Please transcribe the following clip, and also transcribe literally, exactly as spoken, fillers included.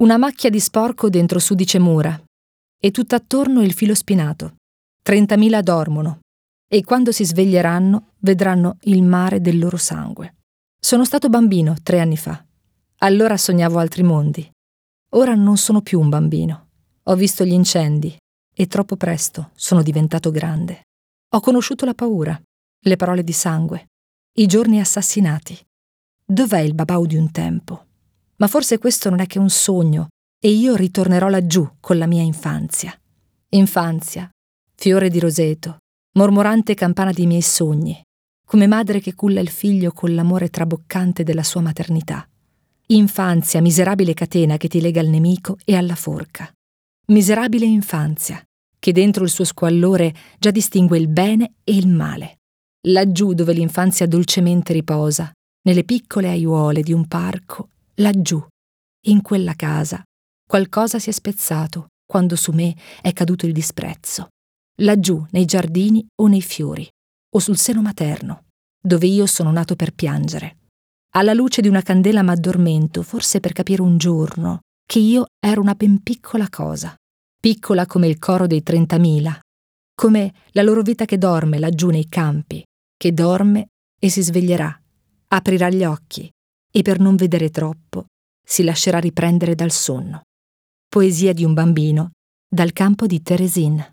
Una macchia di sporco dentro sudice mura, e tutt'attorno il filo spinato. Trentamila dormono, e quando si sveglieranno vedranno il mare del loro sangue. Sono stato bambino tre anni fa. Allora sognavo altri mondi. Ora non sono più un bambino. Ho visto gli incendi e troppo presto sono diventato grande. Ho conosciuto la paura, le parole di sangue, i giorni assassinati. Dov'è il Babau di un tempo? Ma forse questo non è che un sogno e io ritornerò laggiù con la mia infanzia. Infanzia, fiore di roseto, mormorante campana dei miei sogni, come madre che culla il figlio con l'amore traboccante della sua maternità. Infanzia, miserabile catena che ti lega al nemico e alla forca. Miserabile infanzia, che dentro il suo squallore già distingue il bene e il male. Laggiù dove l'infanzia dolcemente riposa, nelle piccole aiuole di un parco, laggiù, in quella casa, qualcosa si è spezzato quando su me è caduto il disprezzo. Laggiù, nei giardini o nei fiori, o sul seno materno, dove io sono nato per piangere. Alla luce di una candela m'addormento, forse per capire un giorno che io ero una ben piccola cosa, piccola come il coro dei trentamila, come la loro vita che dorme laggiù nei campi, che dorme e si sveglierà, aprirà gli occhi e per non vedere troppo si lascerà riprendere dal sonno. Poesia di un bambino dal campo di Teresin.